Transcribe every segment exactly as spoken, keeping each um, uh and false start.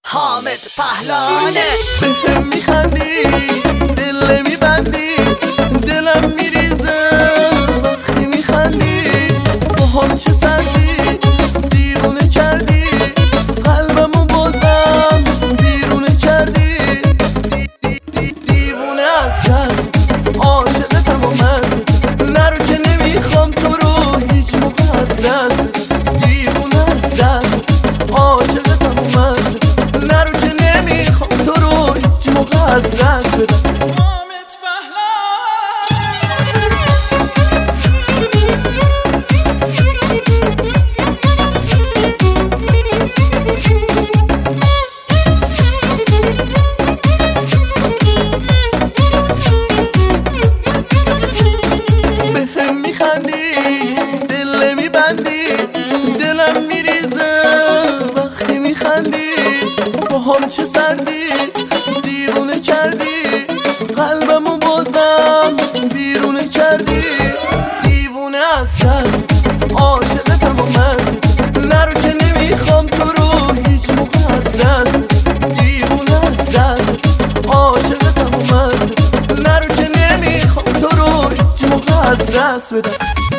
حامد پهلانه. بهم میخندی دل میبندی دلم میریزه وقتی میخندی با هم چه سردی دیوونه کردی قلبمو بازم بیرونه کردی دی دی دی دیوونه از دست عاشقتم و مست نرو که نمیخوام تو رو هیچ موقع از دست دیوونه از دست عاشقتم و مست نرو که نمیخوام تو رو هیچ موقع از دست بدم. بهم میخندی دل میبندی دلم میریزه وقتی میخندی با هم چه سردی دیوونه کردی قلبمو بازم بیرونه کردی دیوونه از دست عاشقتم و مست نرو که نمیخوام تو رو هیچ موقع از دست دیوونه از دست عاشقتم و مست نرو که نمیخوام تو رو هیچ موقع از دست بدم.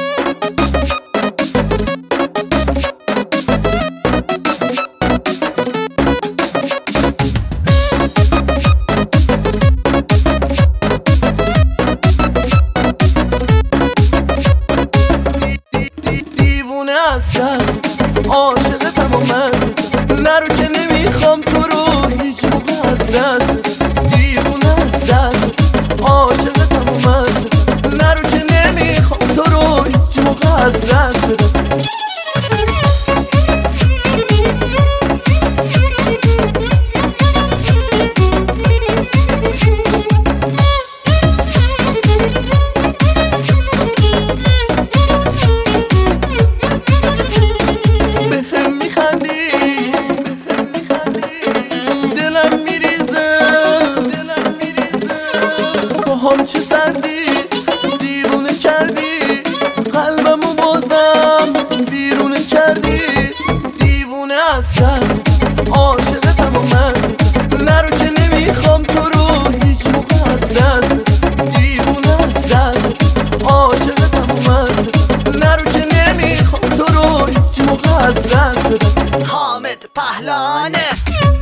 دیوونه از دست عاشقتم و مست نرو که نمیخوام تو رو هیچ موقع از دست دیوونه از دست عاشقتم و مست نرو که نمیخوام تو رو هیچ موقع از دست بدم. هم چه سردی دیوونه کردی قلبمو بازم بیرونه کردی دیوونه از دست عاشقتم و مست نرو که نمیخوام تو رو هیچ موقع از دست دیوونه از دست عاشقتم و مست نرو که نمیخوام تو رو هیچ موقع از دست بدم. حامد پهلانه.